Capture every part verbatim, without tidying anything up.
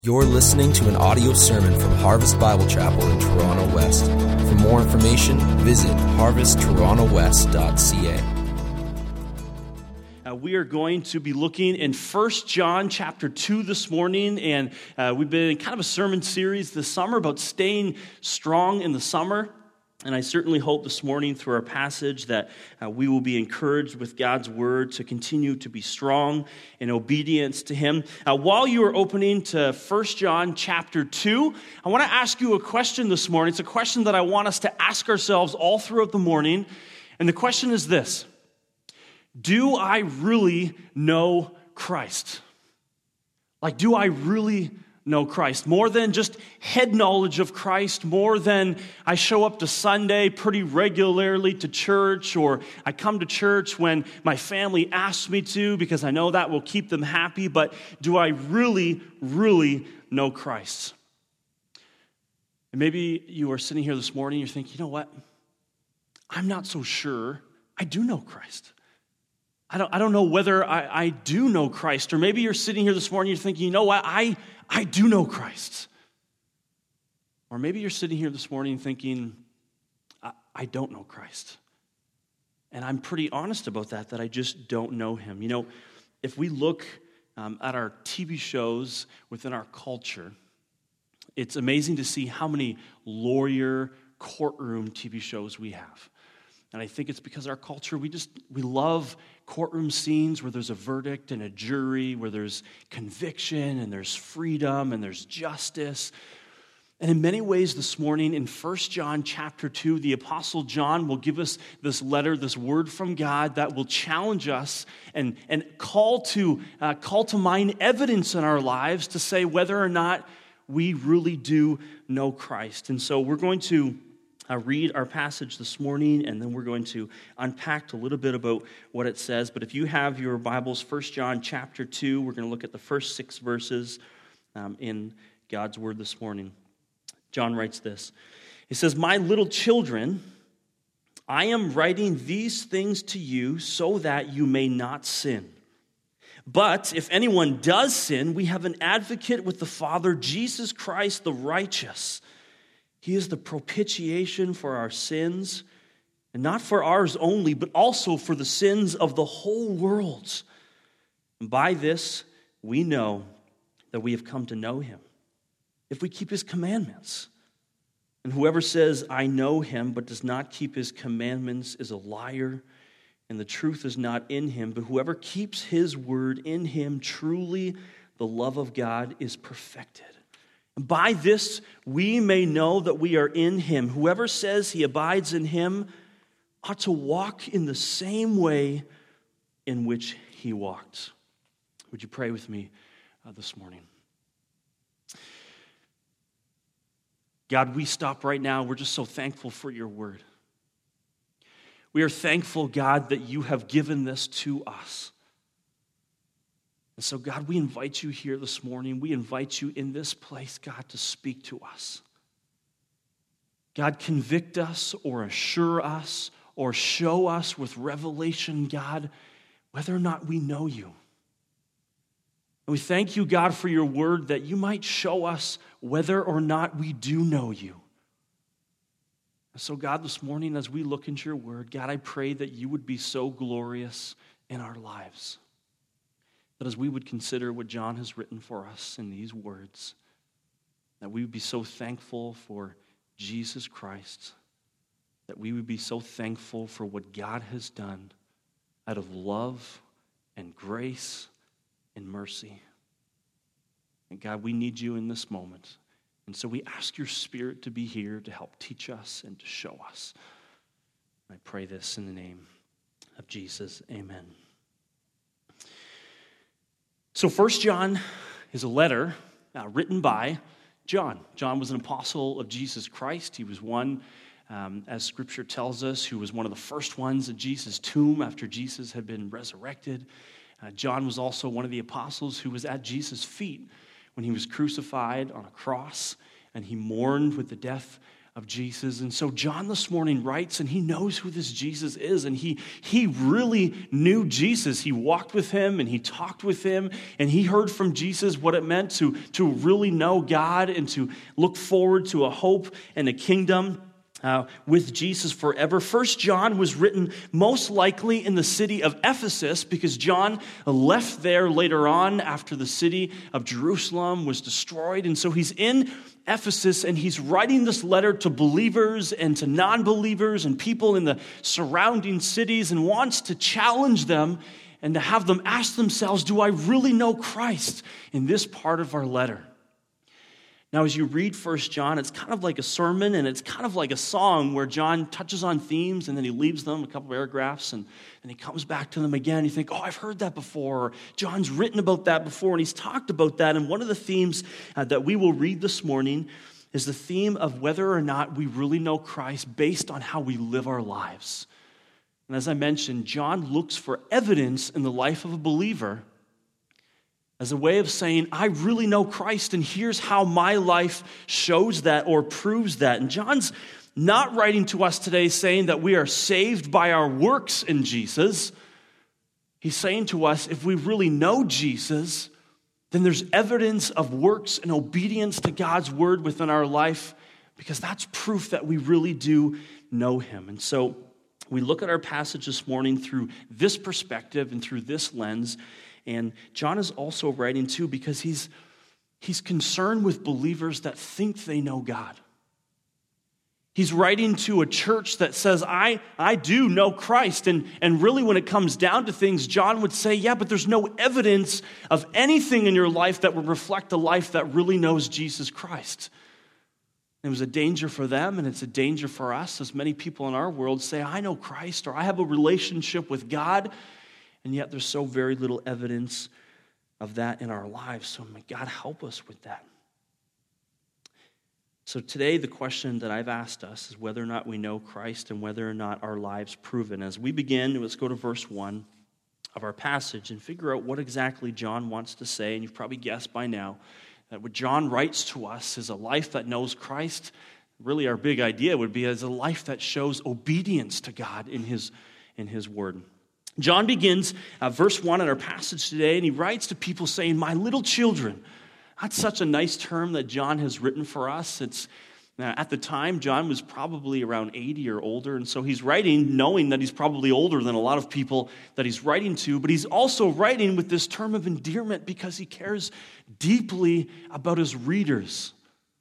You're listening to an audio sermon from Harvest Bible Chapel in Toronto West. For more information, visit harvest toronto west dot c a. Uh, we are going to be looking in First John chapter two this morning, and uh, we've been in kind of a sermon series this summer about staying strong in the summer. And I certainly hope this morning through our passage that uh, we will be encouraged with God's word to continue to be strong in obedience to Him. Uh, while you are opening to First John chapter two, I want to ask you a question this morning. It's a question that I want us to ask ourselves all throughout the morning. And the question is this: do I really know Christ? Like, do I really know Christ? More than just head knowledge of Christ, more than I show up to Sunday pretty regularly to church, or I come to church when my family asks me to because I know that will keep them happy, but do I really, really know Christ? And maybe you are sitting here this morning, you're thinking, you know what? I'm not so sure I do know Christ. I don't, I don't know whether I, I do know Christ. Or maybe you're sitting here this morning, you're thinking, you know what, I, I do know Christ. Or maybe you're sitting here this morning thinking, I, I don't know Christ. And I'm pretty honest about that, that I just don't know Him. You know, if we look um, at our T V shows within our culture, it's amazing to see how many lawyer courtroom T V shows we have. And I think it's because our culture, we just, we love courtroom scenes where there's a verdict and a jury, where there's conviction and there's freedom and there's justice. And in many ways this morning in First John chapter two, the Apostle John will give us this letter, this word from God that will challenge us and, and call to, uh, call to mind evidence in our lives to say whether or not we really do know Christ. And so we're going to Uh, read our passage this morning, and then we're going to unpack a little bit about what it says. But if you have your Bibles, First John chapter two, we're going to look at the first six verses um, in God's Word this morning. John writes this. He says, "My little children, I am writing these things to you so that you may not sin. But if anyone does sin, we have an advocate with the Father, Jesus Christ the righteous. He is the propitiation for our sins, and not for ours only, but also for the sins of the whole world. And by this we know that we have come to know Him, if we keep His commandments. And whoever says, 'I know Him,' but does not keep His commandments is a liar, and the truth is not in him. But whoever keeps His word, in him truly the love of God is perfected. By this we may know that we are in Him. Whoever says he abides in Him ought to walk in the same way in which He walked." Would you pray with me uh, this morning? God, we stop right now. We're just so thankful for your word. We are thankful, God, that you have given this to us. And so, God, we invite you here this morning. We invite you in this place, God, to speak to us. God, convict us or assure us or show us with revelation, God, whether or not we know you. And we thank you, God, for your word that you might show us whether or not we do know you. And so, God, this morning as we look into your word, God, I pray that you would be so glorious in our lives. That as we would consider what John has written for us in these words, that we would be so thankful for Jesus Christ, that we would be so thankful for what God has done out of love and grace and mercy. And God, we need you in this moment. And so we ask your Spirit to be here to help teach us and to show us. I pray this in the name of Jesus. Amen. So First John is a letter uh, written by John. John was an apostle of Jesus Christ. He was one, um, as Scripture tells us, who was one of the first ones at Jesus' tomb after Jesus had been resurrected. Uh, John was also one of the apostles who was at Jesus' feet when he was crucified on a cross, and he mourned with the death of Jesus. And so John this morning writes, and he knows who this Jesus is, and he, he really knew Jesus. He walked with him, and he talked with him, and he heard from Jesus what it meant to, to really know God and to look forward to a hope and a kingdom Uh, with Jesus forever. First John was written most likely in the city of Ephesus because John left there later on after the city of Jerusalem was destroyed. And so he's in Ephesus and he's writing this letter to believers and to non-believers and people in the surrounding cities and wants to challenge them and to have them ask themselves, do I really know Christ in this part of our letter? Now, as you read First John, it's kind of like a sermon and it's kind of like a song where John touches on themes and then he leaves them a couple of paragraphs and then he comes back to them again. You think, oh, I've heard that before. Or John's written about that before and he's talked about that. And one of the themes uh, that we will read this morning is the theme of whether or not we really know Christ based on how we live our lives. And as I mentioned, John looks for evidence in the life of a believer as a way of saying, I really know Christ, and here's how my life shows that or proves that. And John's not writing to us today saying that we are saved by our works in Jesus. He's saying to us, if we really know Jesus, then there's evidence of works and obedience to God's word within our life, because that's proof that we really do know him. And so we look at our passage this morning through this perspective and through this lens. And John is also writing, too, because he's, he's concerned with believers that think they know God. He's writing to a church that says, I, I do know Christ. And, and really, when it comes down to things, John would say, yeah, but there's no evidence of anything in your life that would reflect a life that really knows Jesus Christ. It was a danger for them, and it's a danger for us, as many people in our world say, I know Christ, or I have a relationship with God. And yet there's so very little evidence of that in our lives. So may God help us with that. So today the question that I've asked us is whether or not we know Christ and whether or not our lives prove it. As we begin, let's go to verse one of our passage and figure out what exactly John wants to say. And you've probably guessed by now that what John writes to us is a life that knows Christ. Really our big idea would be as a life that shows obedience to God in his, in his word. John begins uh, verse one in our passage today, and he writes to people saying, my little children. That's such a nice term that John has written for us. It's uh, at the time, John was probably around eighty or older, and so he's writing knowing that he's probably older than a lot of people that he's writing to, but he's also writing with this term of endearment because he cares deeply about his readers.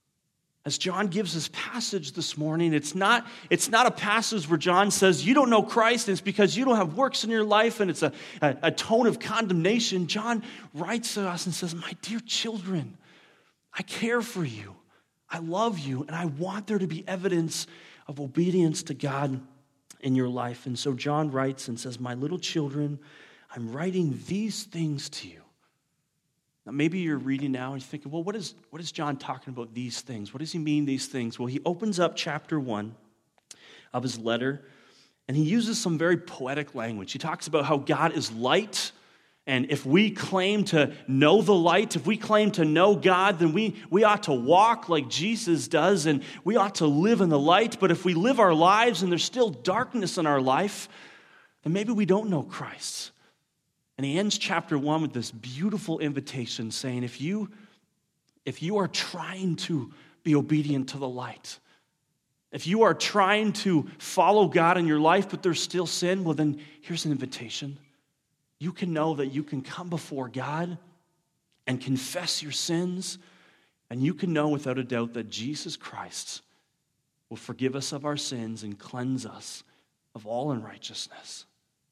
As John gives his passage this morning, it's not, it's not a passage where John says, you don't know Christ, and it's because you don't have works in your life, and it's a, a, a tone of condemnation. John writes to us and says, my dear children, I care for you. I love you, and I want there to be evidence of obedience to God in your life. And so John writes and says, my little children, I'm writing these things to you. Now, maybe you're reading now and you're thinking, well, what is, what is John talking about these things? What does he mean, these things? Well, he opens up chapter one of his letter, and he uses some very poetic language. He talks about how God is light, and if we claim to know the light, if we claim to know God, then we, we ought to walk like Jesus does, and we ought to live in the light. But if we live our lives and there's still darkness in our life, then maybe we don't know Christ. And he ends chapter one with this beautiful invitation saying, if you, if you are trying to be obedient to the light, if you are trying to follow God in your life, but there's still sin, well then here's an invitation. You can know that you can come before God and confess your sins, and you can know without a doubt that Jesus Christ will forgive us of our sins and cleanse us of all unrighteousness.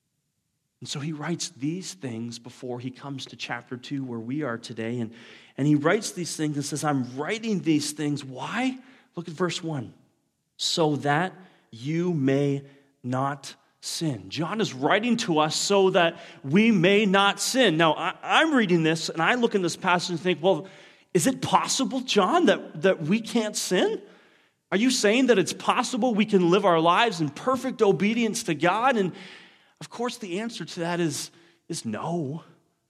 And so he writes these things before he comes to chapter two where we are today. And, and he writes these things and says, I'm writing these things. Why? Look at verse one. So that you may not sin. John is writing to us so that we may not sin. Now, I, I'm reading this and I look in this passage and think, well, is it possible, John, that, that we can't sin? Are you saying that it's possible we can live our lives in perfect obedience to God? And of course, the answer to that is, is no.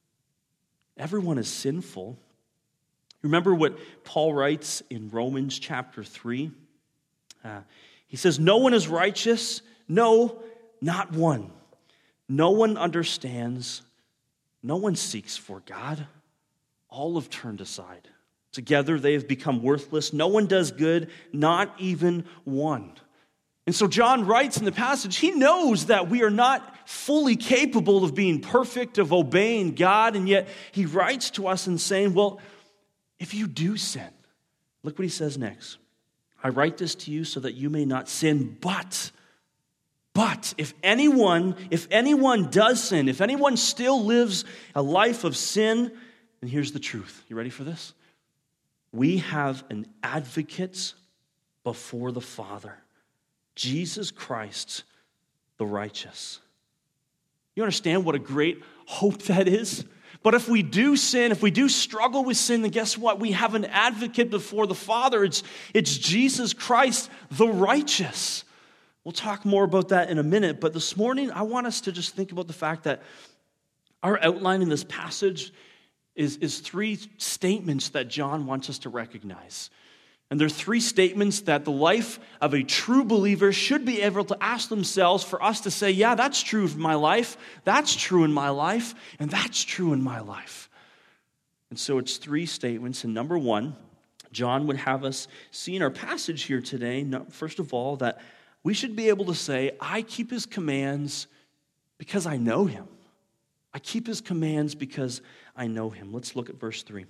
Everyone is sinful. Remember what Paul writes in Romans chapter three? Uh, he says, no one is righteous, no, not one. No one understands, no one seeks for God. All have turned aside. Together they have become worthless. No one does good, not even one. And so John writes in the passage, he knows that we are not fully capable of being perfect, of obeying God, and yet he writes to us and saying, well, if you do sin, look what he says next. I write this to you so that you may not sin, but, but if anyone, if anyone does sin, if anyone still lives a life of sin, then here's the truth. You ready for this? We have an advocate before the Father, Jesus Christ, the righteous. You understand what a great hope that is? But if we do sin, if we do struggle with sin, then guess what? We have an advocate before the Father. It's, it's Jesus Christ, the righteous. We'll talk more about that in a minute, but this morning I want us to just think about the fact that our outline in this passage is, is three statements that John wants us to recognize. And there are three statements that the life of a true believer should be able to ask themselves for us to say, yeah, that's true in my life, that's true in my life, and that's true in my life. And so it's three statements. And number one, John would have us see in our passage here today, first of all, that we should be able to say, I keep his commands because I know him. I keep his commands because I know him. Let's look at verse three.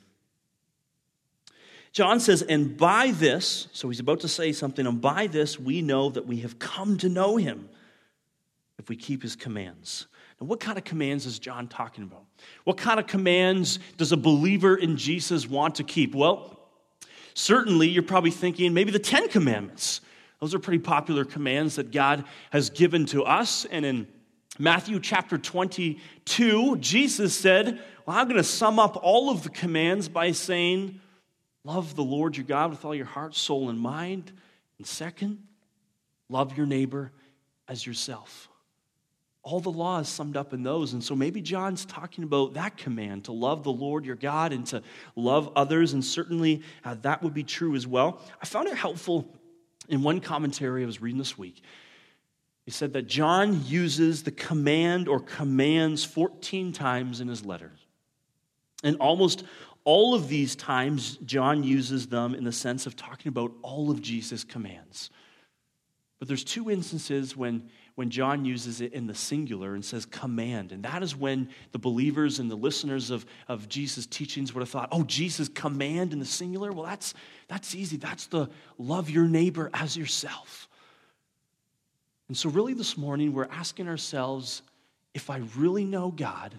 John says, and by this, so he's about to say something, and by this we know that we have come to know him if we keep his commands. Now, what kind of commands is John talking about? What kind of commands does a believer in Jesus want to keep? Well, certainly you're probably thinking maybe the Ten Commandments. Those are pretty popular commands that God has given to us. And in Matthew chapter twenty-two, Jesus said, well, I'm going to sum up all of the commands by saying, love the Lord your God with all your heart, soul, and mind. And second, love your neighbor as yourself. All the law is summed up in those. And so maybe John's talking about that command, to love the Lord your God and to love others. And certainly uh, that would be true as well. I found it helpful in one commentary I was reading this week. He said that John uses the command or commands fourteen times in his letters. And almost all of these times, John uses them in the sense of talking about all of Jesus' commands. But there's two instances when, when John uses it in the singular and says command. And that is when the believers and the listeners of, of Jesus' teachings would have thought, oh, Jesus' command in the singular? Well, that's, that's easy. That's the love your neighbor as yourself. And so really this morning, we're asking ourselves, if I really know God,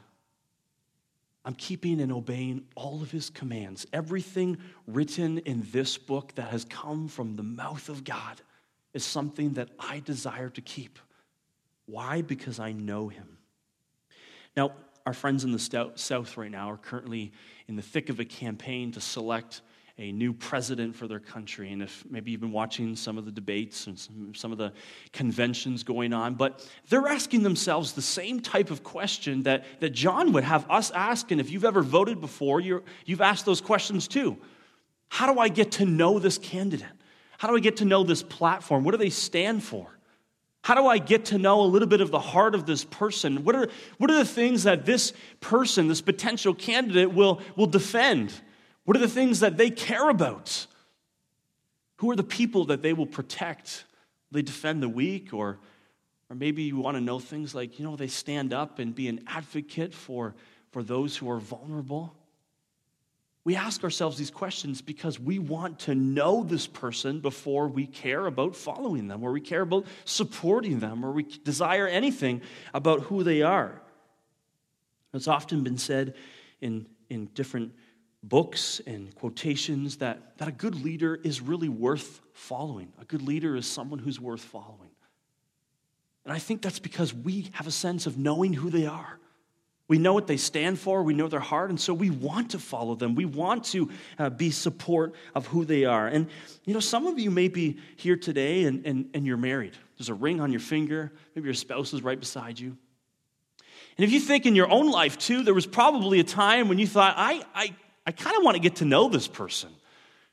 I'm keeping and obeying all of his commands. Everything written in this book that has come from the mouth of God is something that I desire to keep. Why? Because I know him. Now, our friends in the South right now are currently in the thick of a campaign to select a new president for their country. And if maybe you've been watching some of the debates and some, some of the conventions going on, but they're asking themselves the same type of question that, that John would have us ask. And if you've ever voted before, you're, you've asked those questions too. How do I get to know this candidate? How do I get to know this platform? What do they stand for? How do I get to know a little bit of the heart of this person? What are, what are the things that this person, this potential candidate will, will defend? What are the things that they care about? Who are the people that they will protect? Will they defend the weak? Or, or maybe you want to know things like, you know, they stand up and be an advocate for, for those who are vulnerable. We ask ourselves these questions because we want to know this person before we care about following them, or we care about supporting them, or we desire anything about who they are. It's often been said in, in different books and quotations that, that a good leader is really worth following. A good leader is someone who's worth following. And I think that's because we have a sense of knowing who they are. We know what they stand for, we know their heart, and so we want to follow them. We want to uh, be support of who they are. And, you know, some of you may be here today and, and, and you're married. There's a ring on your finger. Maybe your spouse is right beside you. And if you think in your own life, too, there was probably a time when you thought, I, I, I kind of want to get to know this person.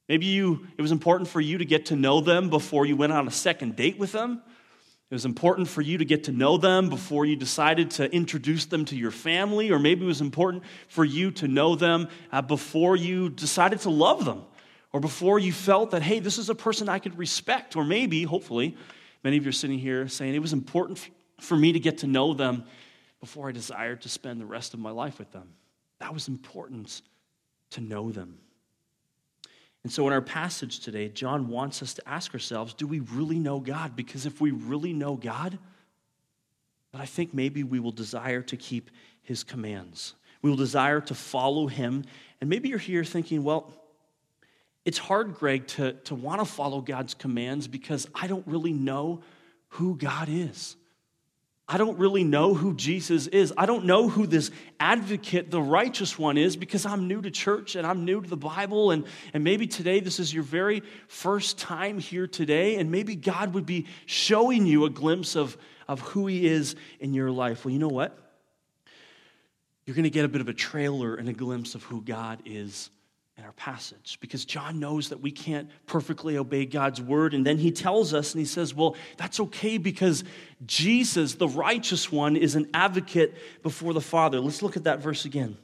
Maybe you it was important for you to get to know them before you went on a second date with them. It was important for you to get to know them before you decided to introduce them to your family, or maybe it was important for you to know them uh, before you decided to love them, or before you felt that, hey, this is a person I could respect, or maybe, hopefully, many of you are sitting here saying it was important for me to get to know them before I desired to spend the rest of my life with them. That was important to know them. And so in our passage today, John wants us to ask ourselves, do we really know God? Because if we really know God, then I think maybe we will desire to keep his commands. We will desire to follow him. And maybe you're here thinking, well, it's hard, Greg, to, to want to follow God's commands because I don't really know who God is. I don't really know who Jesus is. I don't know who this advocate, the righteous one, is because I'm new to church and I'm new to the Bible. And, and maybe today this is your very first time here today. And maybe God would be showing you a glimpse of, of who he is in your life. Well, you know what? You're going to get a bit of a trailer and a glimpse of who God is in our passage, because John knows that we can't perfectly obey God's word. And then he tells us, and he says, well, that's okay because Jesus, the righteous one, is an advocate before the Father. Let's look at that verse again.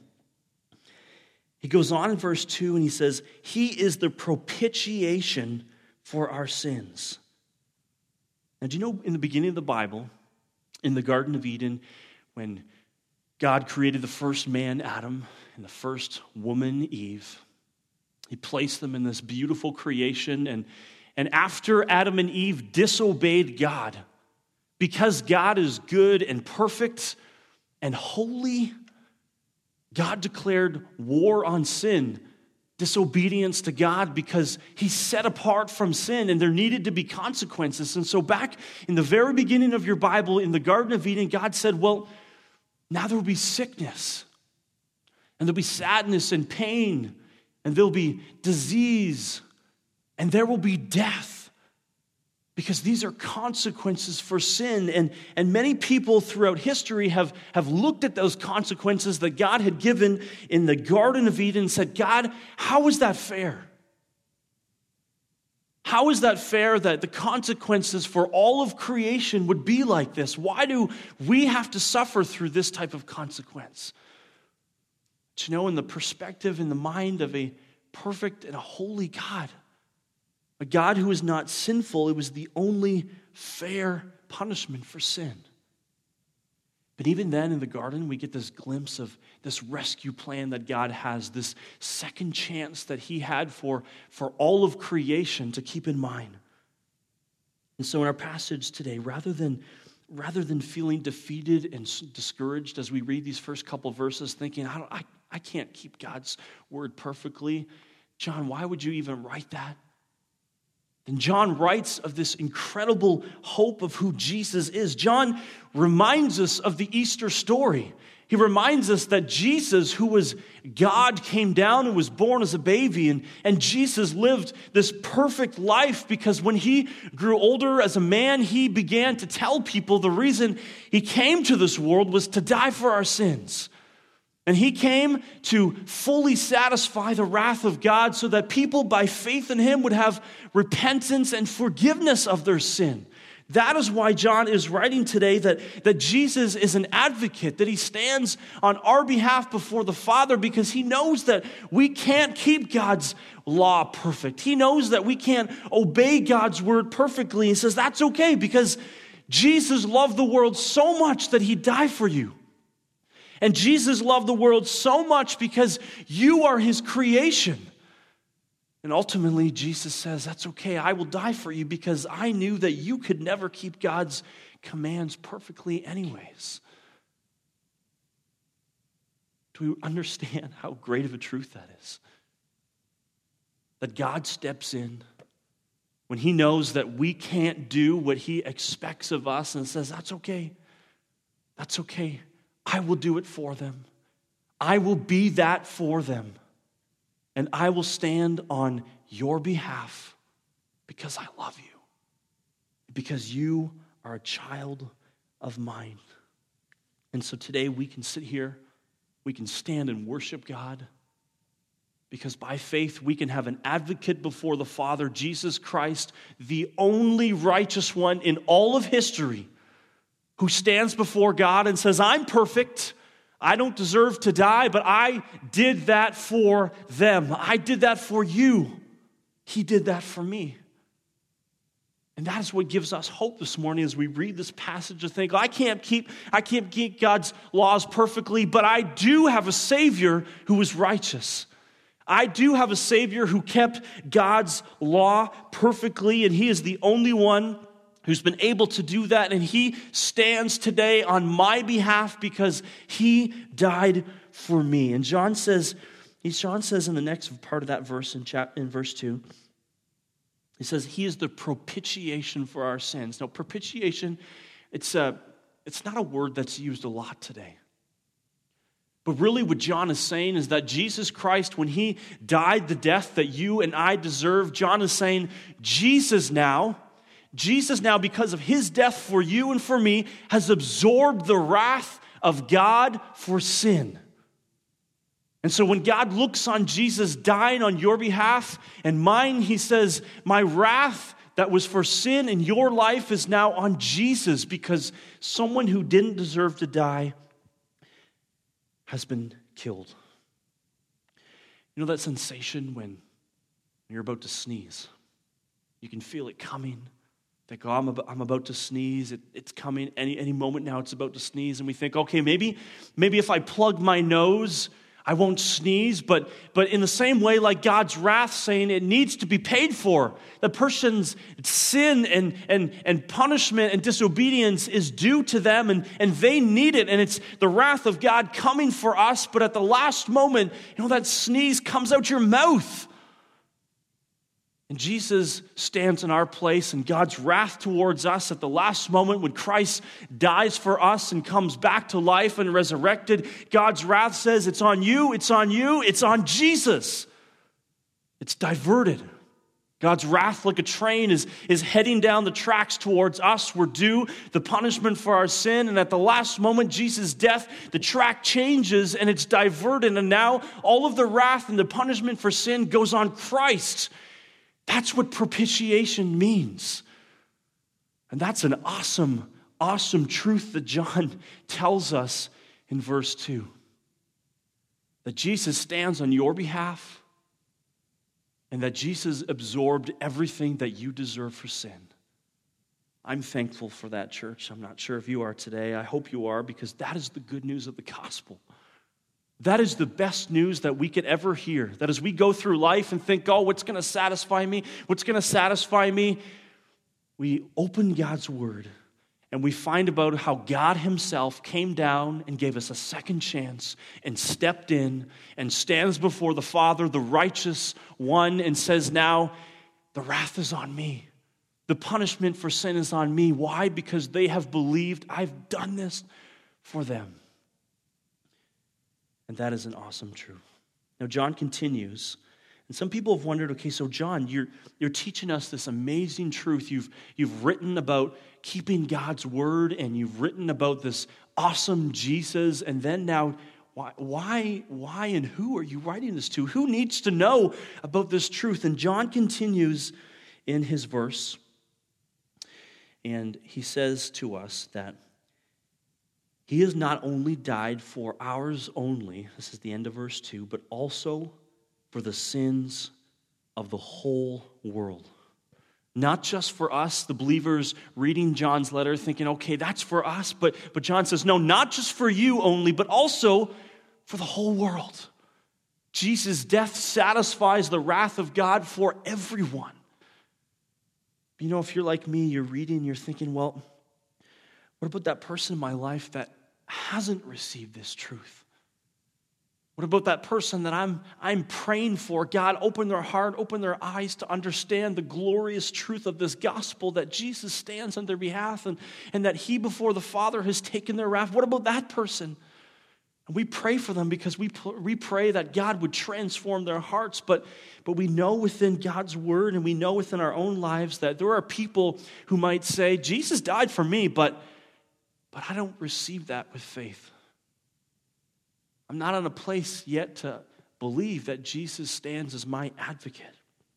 He goes on in verse two and he says, he is the propitiation for our sins. Now, do you know in the beginning of the Bible, in the Garden of Eden, when God created the first man, Adam, and the first woman, Eve, he placed them in this beautiful creation. And, and after Adam and Eve disobeyed God, because God is good and perfect and holy, God declared war on sin, disobedience to God, because he's set apart from sin and there needed to be consequences. And so back in the very beginning of your Bible, in the Garden of Eden, God said, well, now there will be sickness, and there'll be sadness and pain, and there'll be disease, and there will be death, because these are consequences for sin. And, and many people throughout history have, have looked at those consequences that God had given in the Garden of Eden and said, God, how is that fair? How is that fair that the consequences for all of creation would be like this? Why do we have to suffer through this type of consequence? But you know, in the perspective, in the mind of a perfect and a holy God, a God who is not sinful, it was the only fair punishment for sin. But even then in the garden, we get this glimpse of this rescue plan that God has, this second chance that he had for, for all of creation to keep in mind. And so in our passage today, rather than Rather than feeling defeated and discouraged as we read these first couple verses, thinking, I, don't, I, I can't keep God's word perfectly. John, why would you even write that? And John writes of this incredible hope of who Jesus is. John reminds us of the Easter story. He reminds us that Jesus, who was God, came down and was born as a baby. And, and Jesus lived this perfect life because when he grew older as a man, he began to tell people the reason he came to this world was to die for our sins. And he came to fully satisfy the wrath of God so that people by faith in him would have repentance and forgiveness of their sin. That is why John is writing today that, that Jesus is an advocate, that he stands on our behalf before the Father because he knows that we can't keep God's law perfect. He knows that we can't obey God's word perfectly. He says that's okay because Jesus loved the world so much that he died for you. And Jesus loved the world so much because you are his creation. And ultimately, Jesus says, that's okay, I will die for you because I knew that you could never keep God's commands perfectly anyways. Do we understand how great of a truth that is? That God steps in when he knows that we can't do what he expects of us and says, that's okay, that's okay, I will do it for them. I will be that for them. And I will stand on your behalf because I love you. Because you are a child of mine. And so today we can sit here, we can stand and worship God Because by faith we can have an advocate before the Father, Jesus Christ, the only righteous one in all of history, who stands before God and says, I'm perfect. I don't deserve to die, but I did that for them. I did that for you. He did that for me. And that is what gives us hope this morning as we read this passage to think, I can't keep, I can't keep God's laws perfectly, but I do have a Savior who is righteous. I do have a Savior who kept God's law perfectly, and He is the only one who's been able to do that, and He stands today on my behalf because He died for me. And John says, John says in the next part of that verse, in, chapter, in verse two, he says, He is the propitiation for our sins. Now, propitiation, it's, a, it's not a word that's used a lot today. But really what John is saying is that Jesus Christ, when He died the death that you and I deserve, John is saying, Jesus now, Jesus now, because of His death for you and for me, has absorbed the wrath of God for sin. And so when God looks on Jesus dying on your behalf and mine, He says, my wrath that was for sin in your life is now on Jesus, because someone who didn't deserve to die has been killed. You know that sensation when you're about to sneeze? You can feel it coming. Think, oh, I'm about, I'm about to sneeze. It, it's coming any any moment now. It's about to sneeze, and we think, okay, maybe maybe if I plug my nose, I won't sneeze. But but in the same way, like God's wrath, saying it needs to be paid for. The person's sin and and and punishment and disobedience is due to them, and and they need it. And it's the wrath of God coming for us. But at the last moment, you know, that sneeze comes out your mouth. And Jesus stands in our place, and God's wrath towards us at the last moment when Christ dies for us and comes back to life and resurrected, God's wrath says, it's on you, it's on you, it's on Jesus. It's diverted. God's wrath, like a train, is, is heading down the tracks towards us. We're due the punishment for our sin, and at the last moment, Jesus' death, the track changes and it's diverted, and now all of the wrath and the punishment for sin goes on Christ. That's what propitiation means. And that's an awesome, awesome truth that John tells us in verse two. That Jesus stands on your behalf, and that Jesus absorbed everything that you deserve for sin. I'm thankful for that, church. I'm not sure if you are today. I hope you are, because that is the good news of the gospel. That is the best news that we could ever hear. That as we go through life and think, oh, what's going to satisfy me? What's going to satisfy me? We open God's word and we find about how God Himself came down and gave us a second chance and stepped in and stands before the Father, the righteous one, and says, now the wrath is on me. The punishment for sin is on me. Why? Because they have believed I've done this for them. And that is an awesome truth. Now, John continues, and some people have wondered, okay, so John, you're you're teaching us this amazing truth. You've you've written about keeping God's word, and you've written about this awesome Jesus, and then now, why, why, why, and who are you writing this to? Who needs to know about this truth? And John continues in his verse, and he says to us that He has not only died for ours only, this is the end of verse two, but also for the sins of the whole world. Not just for us, the believers reading John's letter thinking, okay, that's for us, but, but John says, no, not just for you only, but also for the whole world. Jesus' death satisfies the wrath of God for everyone. You know, if you're like me, you're reading, you're thinking, well, what about that person in my life that hasn't received this truth? What about that person that I'm I'm praying for? God, open their heart, open their eyes to understand the glorious truth of this gospel, that Jesus stands on their behalf and, and that He before the Father has taken their wrath. What about that person? And we pray for them because we, we pray that God would transform their hearts, but, but we know within God's word and we know within our own lives that there are people who might say, Jesus died for me, but But I don't receive that with faith. I'm not in a place yet to believe that Jesus stands as my advocate.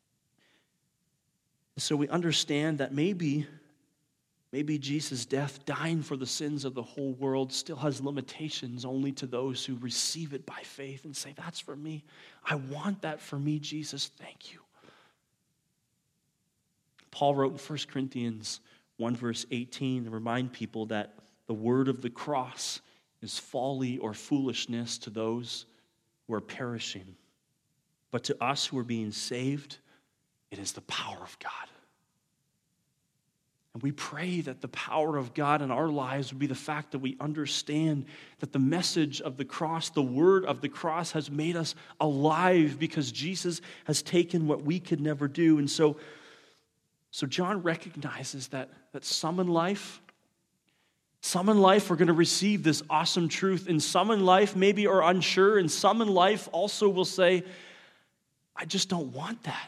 So we understand that maybe, maybe Jesus' death, dying for the sins of the whole world, still has limitations only to those who receive it by faith and say, that's for me. I want that for me, Jesus. Thank you. Paul wrote in First Corinthians one verse eighteen to remind people that the word of the cross is folly or foolishness to those who are perishing. But to us who are being saved, it is the power of God. And we pray that the power of God in our lives would be the fact that we understand that the message of the cross, the word of the cross, has made us alive because Jesus has taken what we could never do. And so, so John recognizes that, that some in life, some in life are going to receive this awesome truth, and some in life maybe are unsure, and some in life also will say, I just don't want that.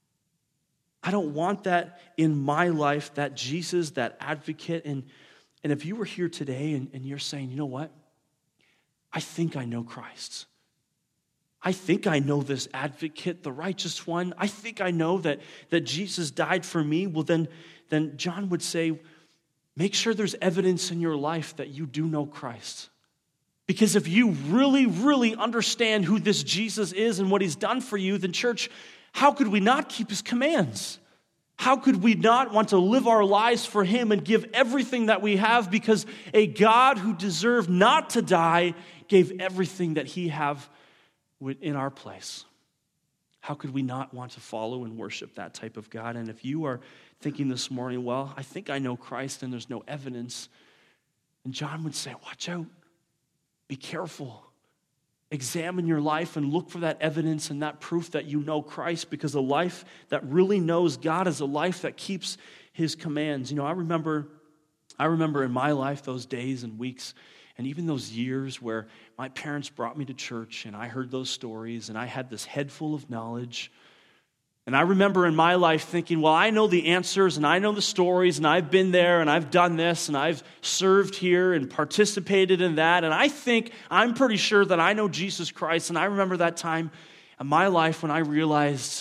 I don't want that in my life, that Jesus, that advocate. And, and if you were here today and, and you're saying, you know what? I think I know Christ. I think I know this advocate, the righteous one. I think I know that, that Jesus died for me. Well, then, then John would say, make sure there's evidence in your life that you do know Christ. Because if you really, really understand who this Jesus is and what he's done for you, then church, how could we not keep his commands? How could we not want to live our lives for him and give everything that we have? Because a God who deserved not to die gave everything that he have in our place. How could we not want to follow and worship that type of God? And if you are thinking this morning, well, I think I know Christ and there's no evidence, and John would say, watch out, be careful. Examine your life and look for that evidence and that proof that you know Christ, because a life that really knows God is a life that keeps his commands. You know, I remember, I remember in my life those days and weeks and even those years where my parents brought me to church and I heard those stories and I had this head full of knowledge. And I remember in my life thinking, well, I know the answers and I know the stories and I've been there and I've done this and I've served here and participated in that. And I think I'm pretty sure that I know Jesus Christ. And I remember that time in my life when I realized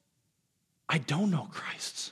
I don't know Christ.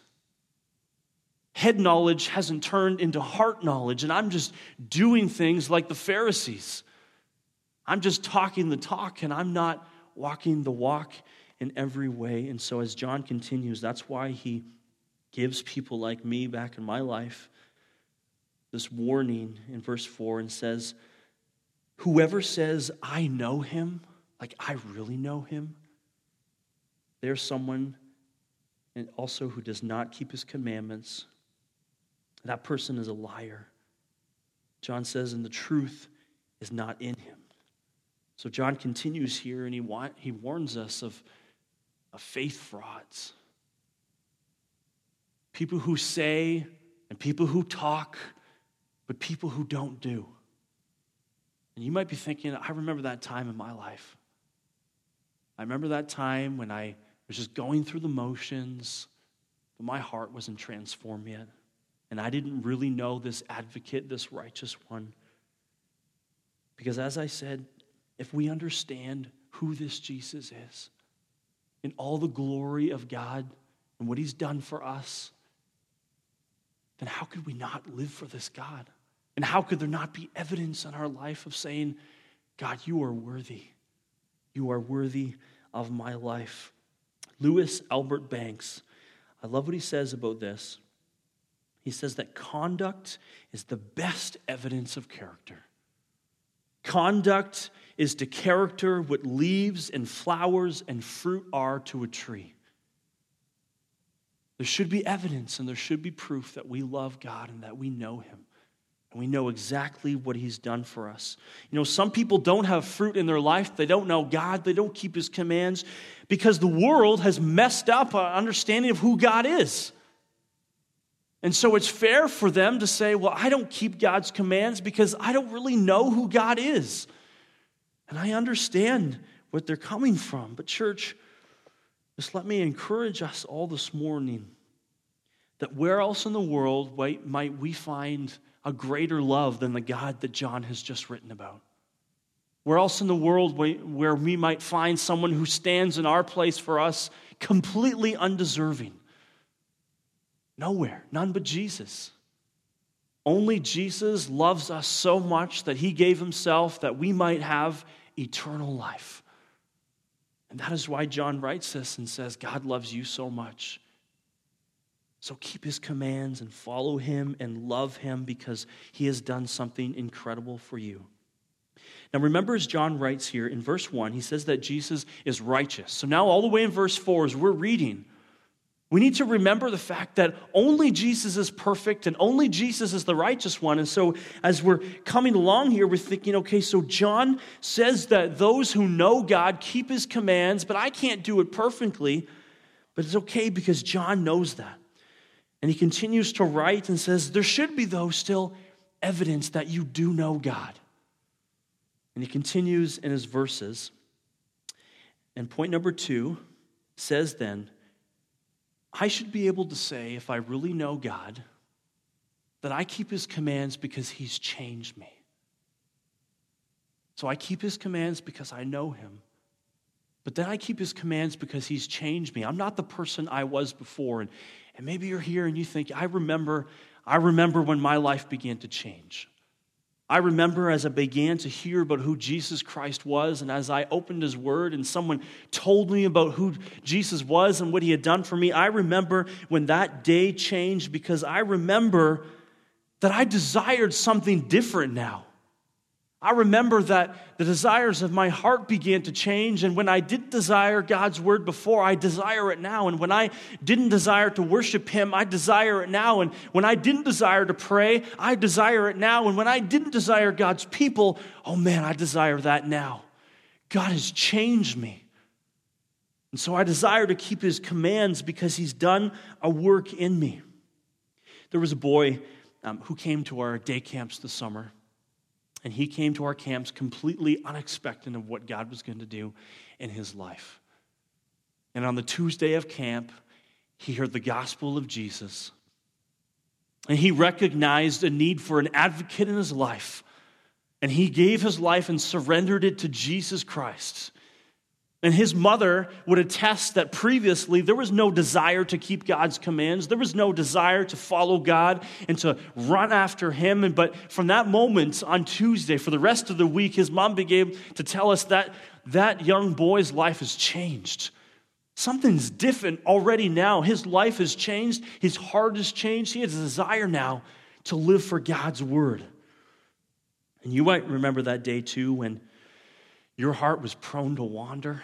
Head knowledge hasn't turned into heart knowledge, and I'm just doing things like the Pharisees. I'm just talking the talk, and I'm not walking the walk in every way. And so as John continues, that's why he gives people like me back in my life this warning in verse four and says, whoever says, I know him, like I really know him, there's someone and also who does not keep his commandments. That person is a liar. John says, and the truth is not in him. So John continues here, and he wa- he warns us of, of faith frauds. People who say and people who talk, but people who don't do. And you might be thinking, I remember that time in my life. I remember that time when I was just going through the motions, but my heart wasn't transformed yet. And I didn't really know this advocate, this righteous one. Because as I said, if we understand who this Jesus is, in all the glory of God and what he's done for us, then how could we not live for this God? And how could there not be evidence in our life of saying, God, you are worthy. You are worthy of my life. Louis Albert Banks, I love what he says about this. He says that conduct is the best evidence of character. Conduct is to character what leaves and flowers and fruit are to a tree. There should be evidence and there should be proof that we love God and that we know him. And we know exactly what he's done for us. You know, some people don't have fruit in their life. They don't know God. They don't keep his commands because the world has messed up our understanding of who God is. And so it's fair for them to say, well, I don't keep God's commands because I don't really know who God is. And I understand what they're coming from. But church, just let me encourage us all this morning that where else in the world might we find a greater love than the God that John has just written about? Where else in the world where we might find someone who stands in our place for us completely undeserving? Nowhere, none but Jesus. Only Jesus loves us so much that he gave himself that we might have eternal life. And that is why John writes this and says, God loves you so much. So keep his commands and follow him and love him because he has done something incredible for you. Now remember, as John writes here in verse one, he says that Jesus is righteous. So now all the way in verse four, as we're reading, we need to remember the fact that only Jesus is perfect and only Jesus is the righteous one. And so as we're coming along here, we're thinking, okay, so John says that those who know God keep his commands, but I can't do it perfectly. But it's okay because John knows that. And he continues to write and says, there should be, though, still evidence that you do know God. And he continues in his verses. And point number two says then, I should be able to say, if I really know God, that I keep his commands because he's changed me. So I keep his commands because I know him. But then I keep his commands because he's changed me. I'm not the person I was before. And, and maybe you're here and you think, I remember, I remember when my life began to change. I remember as I began to hear about who Jesus Christ was, and as I opened his word and someone told me about who Jesus was and what he had done for me, I remember when that day changed because I remember that I desired something different now. I remember that the desires of my heart began to change, and when I didn't desire God's word before, I desire it now. And when I didn't desire to worship him, I desire it now. And when I didn't desire to pray, I desire it now. And when I didn't desire God's people, oh man, I desire that now. God has changed me. And so I desire to keep his commands because he's done a work in me. There was a boy um, who came to our day camps this summer. And he came to our camps completely unexpected of what God was going to do in his life. And on the Tuesday of camp, he heard the gospel of Jesus. And he recognized a need for an advocate in his life. And he gave his life and surrendered it to Jesus Christ. And his mother would attest that previously there was no desire to keep God's commands. There was no desire to follow God and to run after him. And but from that moment on Tuesday, for the rest of the week, his mom began to tell us that that young boy's life has changed. Something's different already now. His life has changed. His heart has changed. He has a desire now to live for God's word. And you might remember that day too when your heart was prone to wander.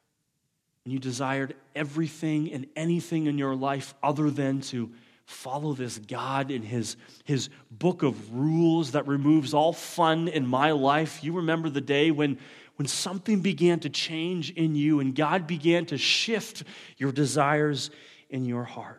And you desired everything and anything in your life other than to follow this God in his, his book of rules that removes all fun in my life. You remember the day when, when something began to change in you and God began to shift your desires in your heart.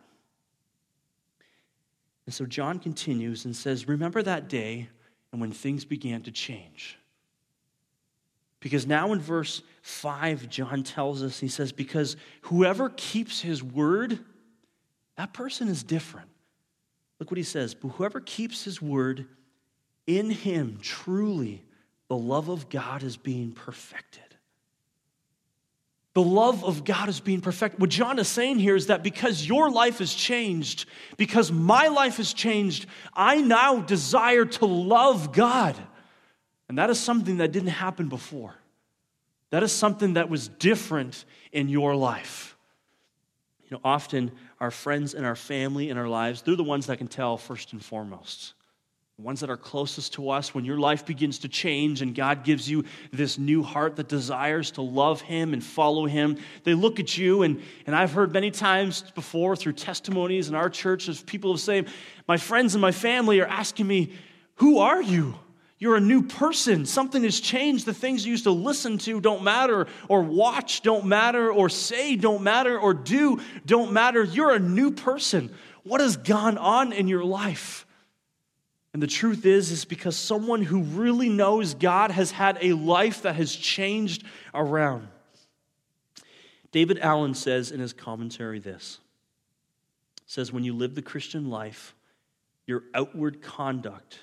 And so John continues and says, remember that day and when things began to change. Because now in verse five, John tells us, he says, because whoever keeps his word, that person is different. Look what he says, but whoever keeps his word, in him truly the love of God is being perfected. The love of God is being perfected. What John is saying here is that because your life has changed, because my life has changed, I now desire to love God. And that is something that didn't happen before. That is something that was different in your life. You know, often our friends and our family in our lives, they're the ones that can tell first and foremost. The ones that are closest to us, when your life begins to change and God gives you this new heart that desires to love him and follow him, they look at you, and, and I've heard many times before through testimonies in our church of people who say, my friends and my family are asking me, who are you? You're a new person. Something has changed. The things you used to listen to don't matter, or watch don't matter, or say don't matter, or do don't matter. You're a new person. What has gone on in your life? And the truth is, is because someone who really knows God has had a life that has changed around. David Allen says in his commentary this, says, when you live the Christian life, your outward conduct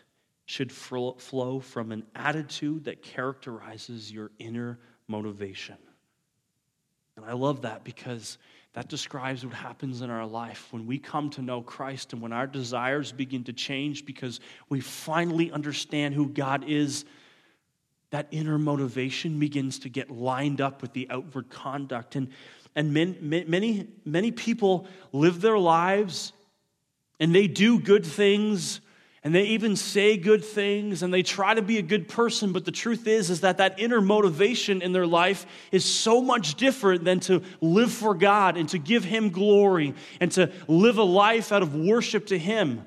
should flow from an attitude that characterizes your inner motivation. And I love that because that describes what happens in our life when we come to know Christ and when our desires begin to change because we finally understand who God is. That inner motivation begins to get lined up with the outward conduct. And, and many, many, many people live their lives and they do good things and they even say good things and they try to be a good person. But the truth is, is that that inner motivation in their life is so much different than to live for God and to give Him glory and to live a life out of worship to Him.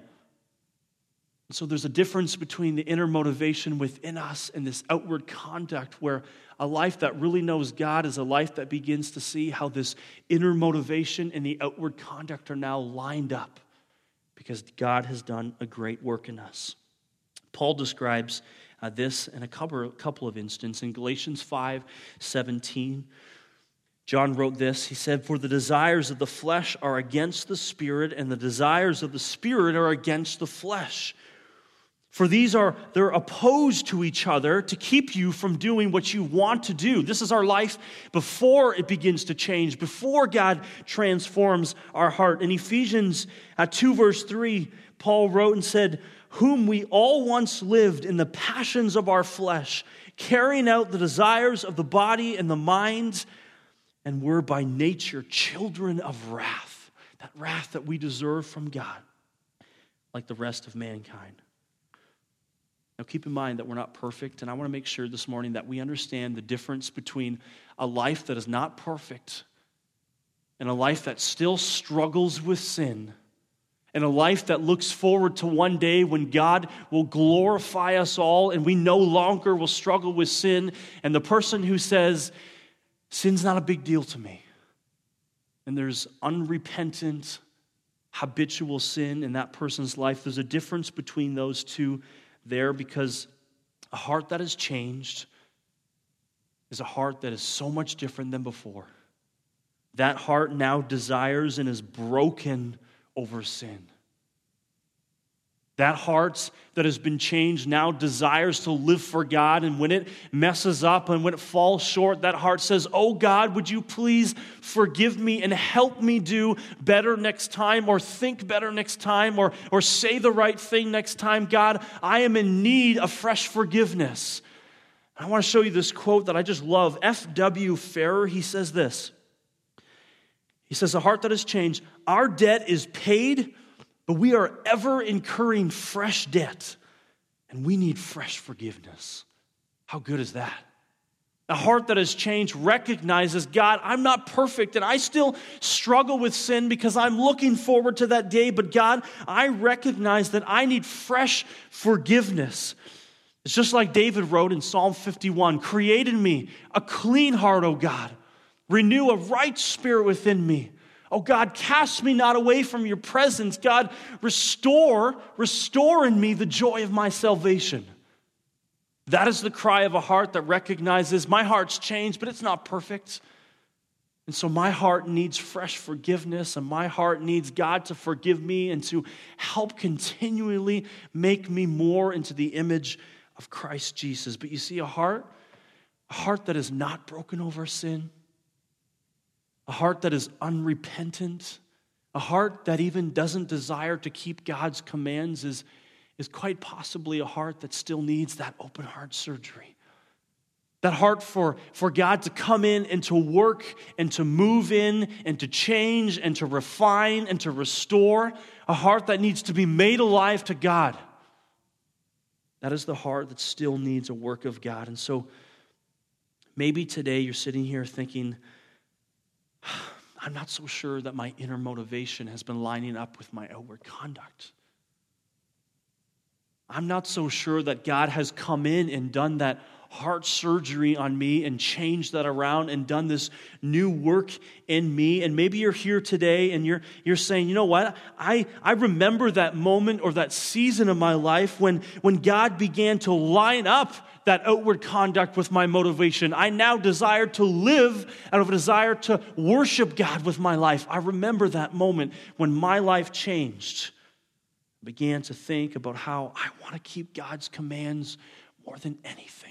So there's a difference between the inner motivation within us and this outward conduct where a life that really knows God is a life that begins to see how this inner motivation and the outward conduct are now lined up because God has done a great work in us. Paul describes uh, this in a couple, couple of instances. In Galatians five seventeen, John wrote this. He said, "For the desires of the flesh are against the Spirit, and the desires of the Spirit are against the flesh. For these are, they're opposed to each other to keep you from doing what you want to do." This is our life before it begins to change, before God transforms our heart. In Ephesians uh, two verse three, Paul wrote and said, "Whom we all once lived in the passions of our flesh, carrying out the desires of the body and the mind, and were by nature children of wrath." That wrath that we deserve from God, like the rest of mankind. Now keep in mind that we're not perfect, and I want to make sure this morning that we understand the difference between a life that is not perfect and a life that still struggles with sin, and a life that looks forward to one day when God will glorify us all and we no longer will struggle with sin, and the person who says, "Sin's not a big deal to me," and there's unrepentant, habitual sin in that person's life. There's a difference between those two there, because a heart that has changed is a heart that is so much different than before. That heart now desires and is broken over sin. That heart that has been changed now desires to live for God, and when it messes up and when it falls short, that heart says, "Oh God, would you please forgive me and help me do better next time, or think better next time, or, or say the right thing next time. God, I am in need of fresh forgiveness." I want to show you this quote that I just love. F W Ferrer, he says this. He says, "A heart that has changed, our debt is paid, but we are ever incurring fresh debt, and we need fresh forgiveness." How good is that? A heart that has changed recognizes, God, I'm not perfect, and I still struggle with sin because I'm looking forward to that day, but God, I recognize that I need fresh forgiveness. It's just like David wrote in Psalm fifty-one, "Create in me a clean heart, O God. Renew a right spirit within me. Oh God, cast me not away from your presence. God, restore, restore in me the joy of my salvation." That is the cry of a heart that recognizes my heart's changed, but it's not perfect. And so my heart needs fresh forgiveness, and my heart needs God to forgive me and to help continually make me more into the image of Christ Jesus. But you see, a heart, a heart that is not broken over sin, a heart that is unrepentant, a heart that even doesn't desire to keep God's commands is, is quite possibly a heart that still needs that open heart surgery. That heart for, for God to come in and to work and to move in and to change and to refine and to restore. A heart that needs to be made alive to God. That is the heart that still needs a work of God. And so maybe today you're sitting here thinking, I'm not so sure that my inner motivation has been lining up with my outward conduct. I'm not so sure that God has come in and done that heart surgery on me and changed that around and done this new work in me. And maybe you're here today and you're you're saying, you know what? I, I remember that moment or that season of my life when, when God began to line up that outward conduct with my motivation. I now desire to live out of a desire to worship God with my life. I remember that moment when my life changed. I began to think about how I want to keep God's commands more than anything.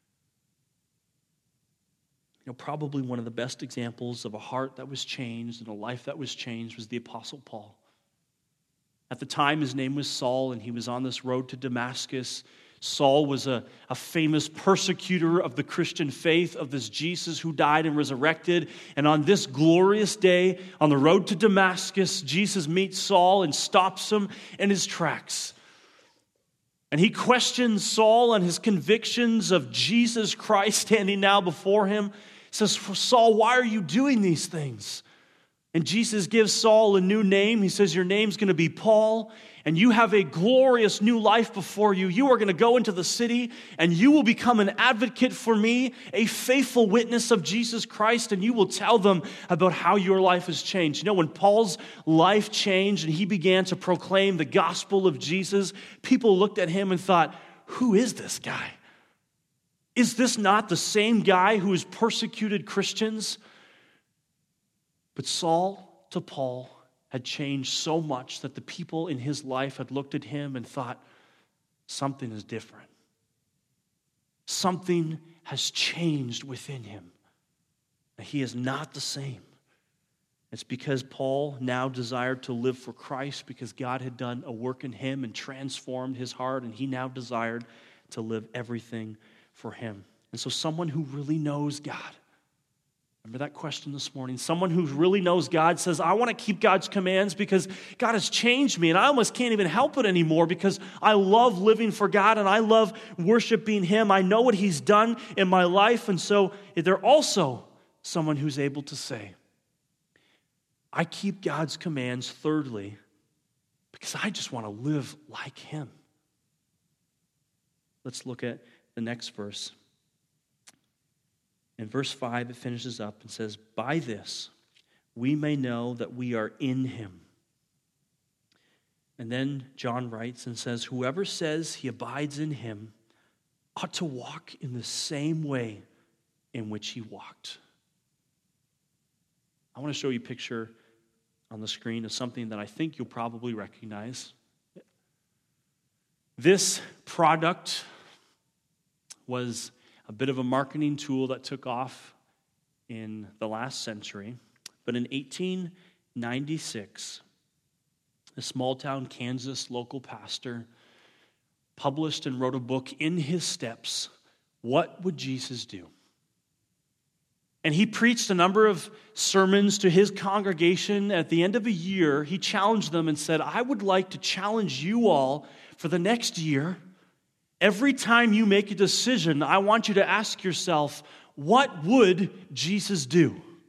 You know, probably one of the best examples of a heart that was changed and a life that was changed was the Apostle Paul. At the time, his name was Saul, and he was on this road to Damascus. Saul was a, a famous persecutor of the Christian faith, of this Jesus who died and resurrected. And on this glorious day, on the road to Damascus, Jesus meets Saul and stops him in his tracks. And he questions Saul on his convictions of Jesus Christ standing now before him. He says, Saul, why are you doing these things? And Jesus gives Saul a new name. He says, your name's going to be Paul, and you have a glorious new life before you. You are going to go into the city, and you will become an advocate for me, a faithful witness of Jesus Christ, and you will tell them about how your life has changed. You know, when Paul's life changed and he began to proclaim the gospel of Jesus, people looked at him and thought, who is this guy? Is this not the same guy who has persecuted Christians? But Saul to Paul had changed so much that the people in his life had looked at him and thought, something is different. Something has changed within him. He is not the same. It's because Paul now desired to live for Christ, because God had done a work in him and transformed his heart, and he now desired to live everything for him. And so someone who really knows God, remember that question this morning? Someone who really knows God says, I want to keep God's commands because God has changed me, and I almost can't even help it anymore because I love living for God and I love worshiping Him. I know what He's done in my life, and so they're also someone who's able to say, I keep God's commands, thirdly, because I just want to live like Him. Let's look at the next verse. In verse five, it finishes up and says, by this we may know that we are in Him. And then John writes and says, whoever says he abides in Him ought to walk in the same way in which He walked. I want to show you a picture on the screen of something that I think you'll probably recognize. This product was a bit of a marketing tool that took off in the last century. But in eighteen ninety-six, a small-town Kansas local pastor published and wrote a book, In His Steps, What Would Jesus Do? And he preached a number of sermons to his congregation. At the end of a year, he challenged them and said, I would like to challenge you all for the next year. Every time you make a decision, I want you to ask yourself, what would Jesus do?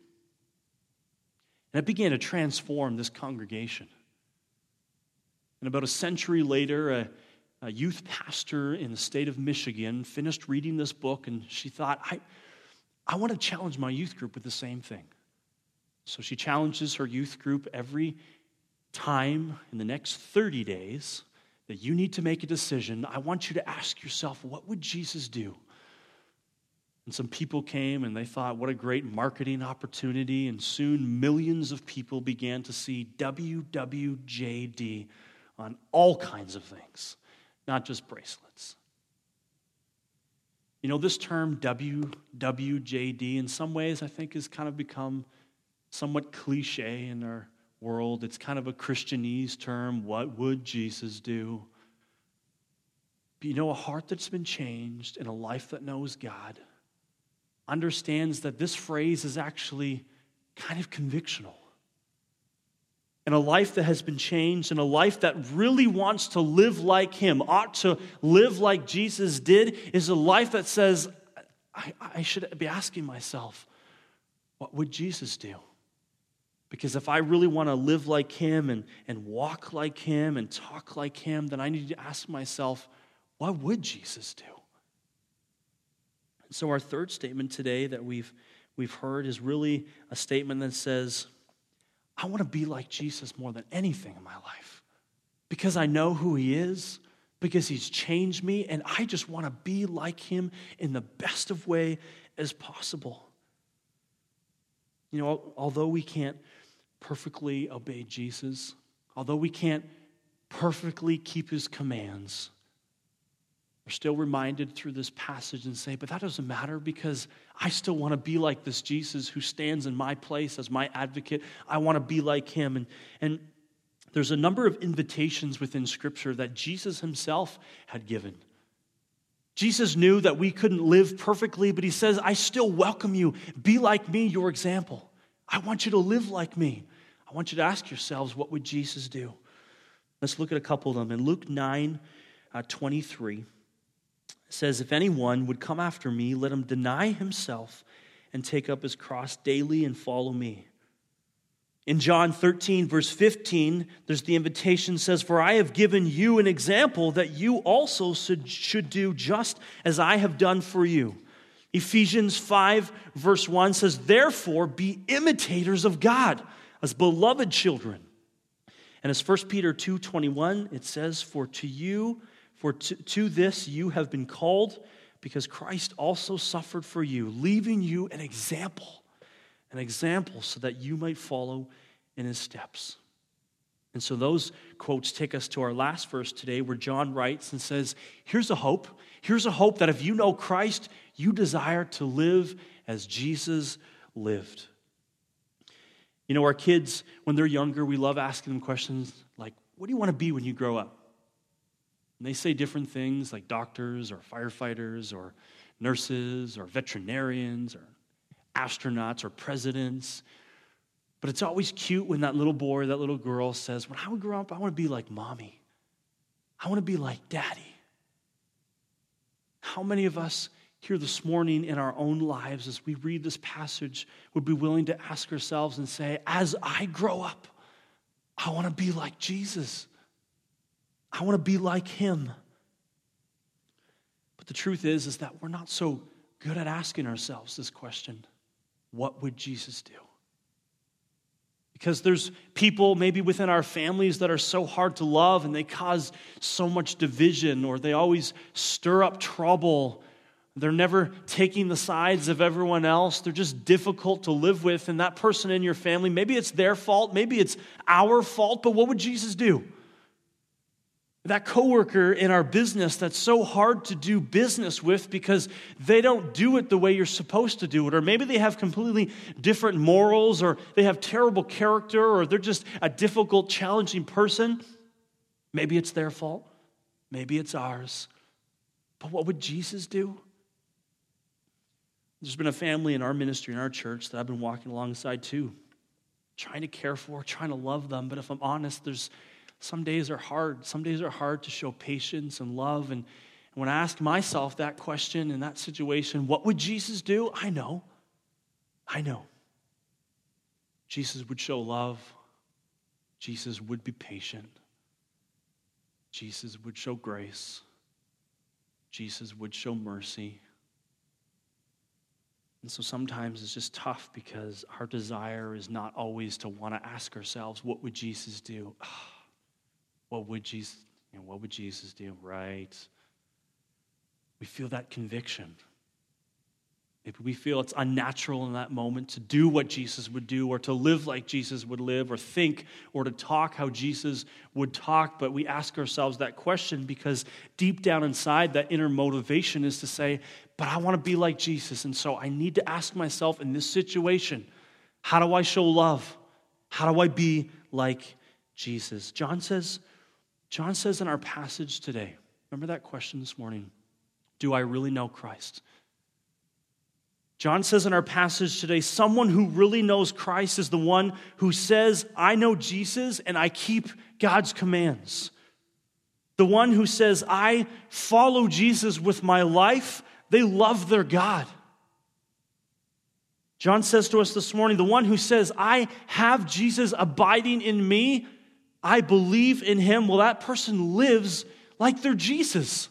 And it began to transform this congregation. And about a century later, a, a youth pastor in the state of Michigan finished reading this book, and she thought, I, I want to challenge my youth group with the same thing. So she challenges her youth group every time in the next thirty days that you need to make a decision. I want you to ask yourself, what would Jesus do? And some people came and they thought, what a great marketing opportunity. And soon millions of people began to see W W J D on all kinds of things, not just bracelets. You know, this term W W J D in some ways I think has kind of become somewhat cliche in our world. It's kind of a Christianese term. What would Jesus do? But you know, a heart that's been changed and a life that knows God understands that this phrase is actually kind of convictional. And a life that has been changed and a life that really wants to live like Him, ought to live like Jesus did, is a life that says, I, I should be asking myself, what would Jesus do? Because if I really want to live like Him and, and walk like Him and talk like Him, then I need to ask myself, what would Jesus do? And so our third statement today that we've, we've heard is really a statement that says, I want to be like Jesus more than anything in my life. Because I know who He is, because He's changed me, and I just want to be like Him in the best of way as possible. You know, although we can't perfectly obey Jesus, although we can't perfectly keep his commands, we're still reminded through this passage and say, but that doesn't matter because I still want to be like this Jesus who stands in my place as my advocate. I want to be like him. And, and there's a number of invitations within Scripture that Jesus himself had given. Jesus knew that we couldn't live perfectly, but he says, I still welcome you. Be like me, your example. I want you to live like me. I want you to ask yourselves, what would Jesus do? Let's look at a couple of them. In Luke nine twenty-three, it says, if anyone would come after me, let him deny himself and take up his cross daily and follow me. In John thirteen, verse fifteen, there's the invitation says, for I have given you an example that you also should, should do just as I have done for you. Ephesians five, verse one says, therefore be imitators of God as beloved children. And as First Peter two twenty-one, it says, for to you, for to, to this you have been called, because Christ also suffered for you, leaving you an example, an example so that you might follow in his steps. And so those quotes take us to our last verse today, where John writes and says, here's a hope. Here's a hope that if you know Christ, you desire to live as Jesus lived. You know, our kids, when they're younger, we love asking them questions like, what do you want to be when you grow up? And they say different things like doctors or firefighters or nurses or veterinarians or astronauts or presidents. But it's always cute when that little boy or that little girl says, when I grow up, I want to be like mommy. I want to be like daddy. How many of us here this morning in our own lives, as we read this passage, would be willing to ask ourselves and say, as I grow up, I want to be like Jesus. I want to be like him. But the truth is, is that we're not so good at asking ourselves this question. What would Jesus do? Because there's people maybe within our families that are so hard to love and they cause so much division, or they always stir up trouble. They're never taking the sides of everyone else. They're just difficult to live with. And that person in your family, maybe it's their fault, maybe it's our fault, but what would Jesus do? That coworker in our business that's so hard to do business with because they don't do it the way you're supposed to do it, or maybe they have completely different morals, or they have terrible character, or they're just a difficult, challenging person. Maybe it's their fault. Maybe it's ours. But what would Jesus do? There's been a family in our ministry, in our church, that I've been walking alongside too, trying to care for, trying to love them. But if I'm honest, there's some days are hard. Some days are hard to show patience and love. And when I ask myself that question in that situation, what would Jesus do? I know. I know. Jesus would show love. Jesus would be patient. Jesus would show grace. Jesus would show mercy. And so sometimes it's just tough because our desire is not always to want to ask ourselves, what would Jesus do? What would Jesus, you know, what would Jesus do? Right? We feel that conviction. Maybe we feel it's unnatural in that moment to do what Jesus would do, or to live like Jesus would live, or think or to talk how Jesus would talk. But we ask ourselves that question because deep down inside, that inner motivation is to say, but I want to be like Jesus. And so I need to ask myself in this situation, how do I show love? How do I be like Jesus? John says, John says in our passage today, remember that question this morning, do I really know Christ? John says in our passage today, someone who really knows Christ is the one who says, I know Jesus and I keep God's commands. The one who says, I follow Jesus with my life, they love their God. John says to us this morning, the one who says, I have Jesus abiding in me, I believe in him, well, that person lives like they're Jesus.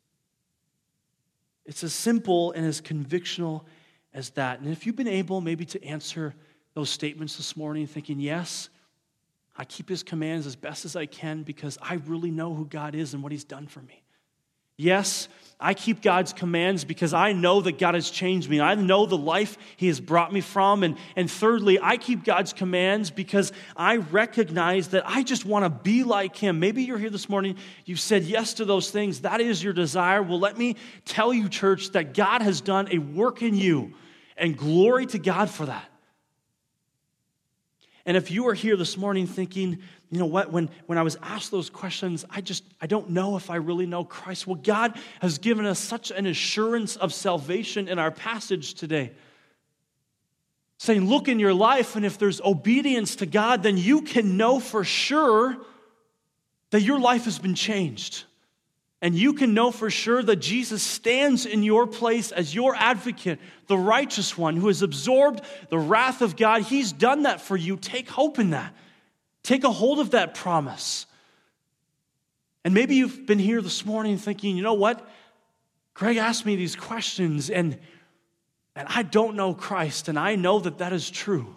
It's as simple and as convictional as that. And if you've been able maybe to answer those statements this morning thinking, yes, I keep his commands as best as I can because I really know who God is and what he's done for me. Yes, I keep God's commands because I know that God has changed me. I know the life He has brought me from. And, and thirdly, I keep God's commands because I recognize that I just want to be like Him. Maybe you're here this morning, you've said yes to those things. That is your desire. Well, let me tell you, church, that God has done a work in you, and glory to God for that. And if you are here this morning thinking, you know what, when, when I was asked those questions, I just, I don't know if I really know Christ. Well, God has given us such an assurance of salvation in our passage today. Saying, look in your life, and if there's obedience to God, then you can know for sure that your life has been changed. And you can know for sure that Jesus stands in your place as your advocate, the righteous one who has absorbed the wrath of God. He's done that for you. Take hope in that. Take a hold of that promise. And maybe you've been here this morning thinking, you know what? Greg asked me these questions, and, and I don't know Christ, and I know that that is true.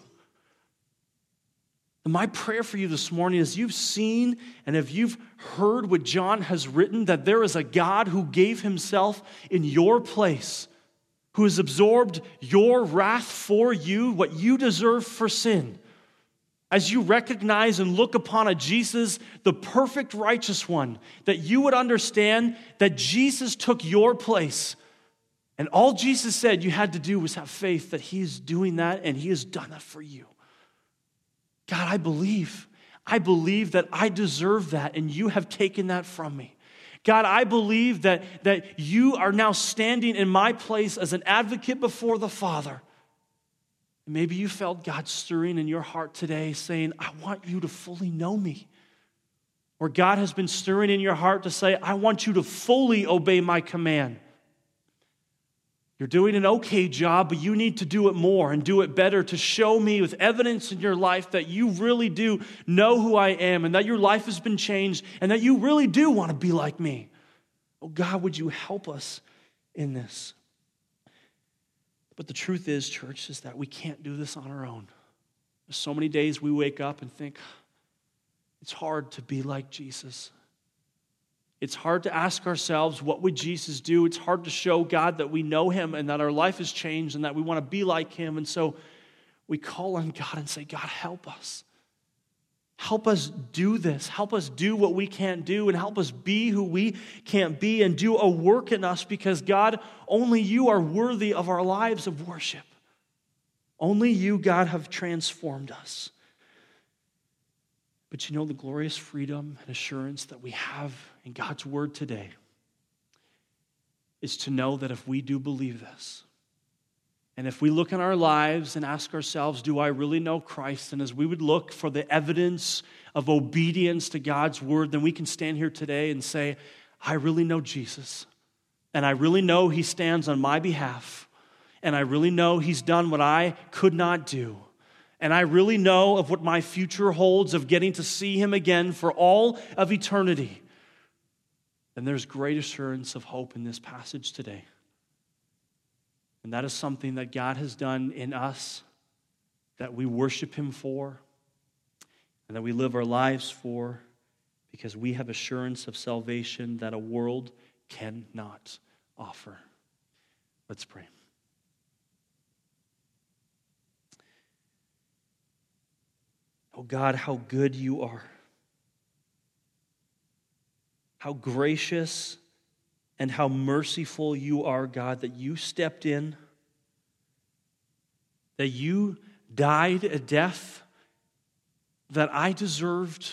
And my prayer for you this morning is you've seen and if you've heard what John has written, that there is a God who gave Himself in your place, who has absorbed your wrath for you, what you deserve for sin. As you recognize and look upon a Jesus, the perfect righteous one, that you would understand that Jesus took your place. And all Jesus said you had to do was have faith that He is doing that, and He has done that for you. God, I believe. I believe that I deserve that, and you have taken that from me. God, I believe that, that you are now standing in my place as an advocate before the Father. Maybe you felt God stirring in your heart today, saying, I want you to fully know me. Or God has been stirring in your heart to say, I want you to fully obey my command. You're doing an okay job, but you need to do it more and do it better to show me with evidence in your life that you really do know who I am and that your life has been changed and that you really do want to be like me. Oh God, would you help us in this? But the truth is, church, is that we can't do this on our own. There's so many days we wake up and think, it's hard to be like Jesus. It's hard to ask ourselves, what would Jesus do? It's hard to show God that we know Him and that our life has changed and that we want to be like Him. And so we call on God and say, God, help us. Help us do this. Help us do what we can't do and help us be who we can't be and do a work in us because, God, only you are worthy of our lives of worship. Only you, God, have transformed us. But you know the glorious freedom and assurance that we have in God's word today is to know that if we do believe this, and if we look in our lives and ask ourselves, do I really know Christ? And as we would look for the evidence of obedience to God's word, then we can stand here today and say, I really know Jesus. And I really know He stands on my behalf. And I really know He's done what I could not do. And I really know of what my future holds of getting to see Him again for all of eternity. And there's great assurance of hope in this passage today. And that is something that God has done in us, that we worship Him for, and that we live our lives for, because we have assurance of salvation that a world cannot offer. Let's pray. Oh God, how good you are. How gracious and how merciful you are, God, that you stepped in, that you died a death that I deserved,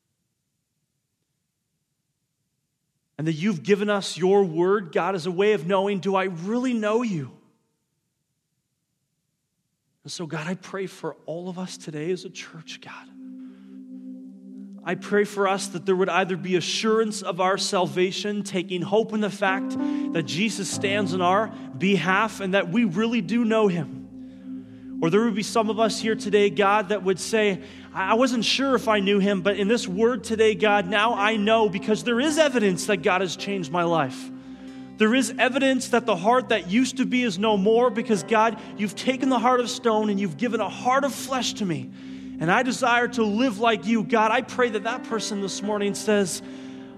and that you've given us your word, God, as a way of knowing, do I really know you? And so, God, I pray for all of us today as a church, God. I pray for us that there would either be assurance of our salvation, taking hope in the fact that Jesus stands on our behalf and that we really do know Him. Or there would be some of us here today, God, that would say, I wasn't sure if I knew Him, but in this word today, God, now I know because there is evidence that God has changed my life. There is evidence that the heart that used to be is no more because, God, you've taken the heart of stone and you've given a heart of flesh to me. And I desire to live like you. God, I pray that that person this morning says,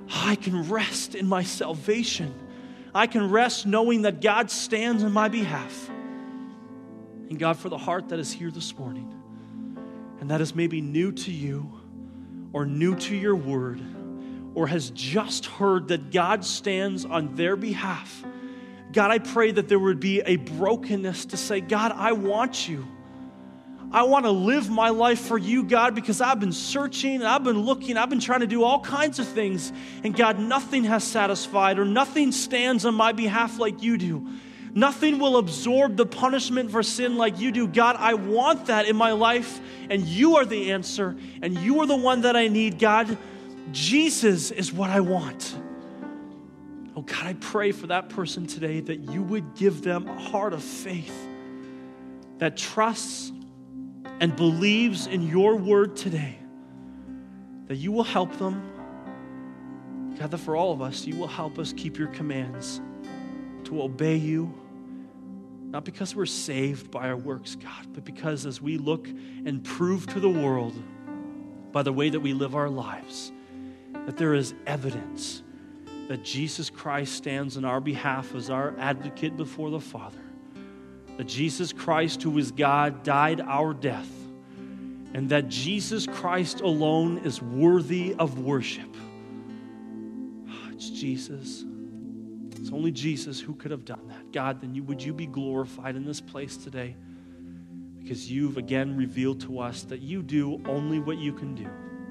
I can rest in my salvation. I can rest knowing that God stands on my behalf. And God, for the heart that is here this morning, and that is maybe new to you or new to your word, or has just heard that God stands on their behalf, God, I pray that there would be a brokenness to say, God, I want you. I want to live my life for you, God, because I've been searching, and I've been looking, I've been trying to do all kinds of things, and God, nothing has satisfied, or nothing stands on my behalf like you do. Nothing will absorb the punishment for sin like you do. God, I want that in my life, and you are the answer, and you are the one that I need. God, Jesus is what I want. Oh God, I pray for that person today that you would give them a heart of faith that trusts and believes in your word today, that you will help them. God, that for all of us, you will help us keep your commands, to obey you, not because we're saved by our works, God, but because as we look and prove to the world by the way that we live our lives, that there is evidence that Jesus Christ stands on our behalf as our advocate before the Father, that Jesus Christ, who is God, died our death, and that Jesus Christ alone is worthy of worship. It's Jesus. It's only Jesus who could have done that. God, then you, would you be glorified in this place today, because you've again revealed to us that you do only what you can do.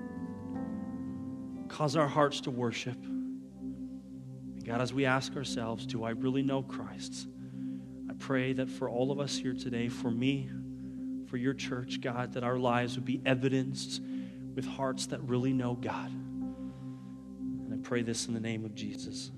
Cause our hearts to worship. And God, as we ask ourselves, do I really know Christ? I pray that for all of us here today, for me, for your church, God, that our lives would be evidenced with hearts that really know God. And I pray this in the name of Jesus.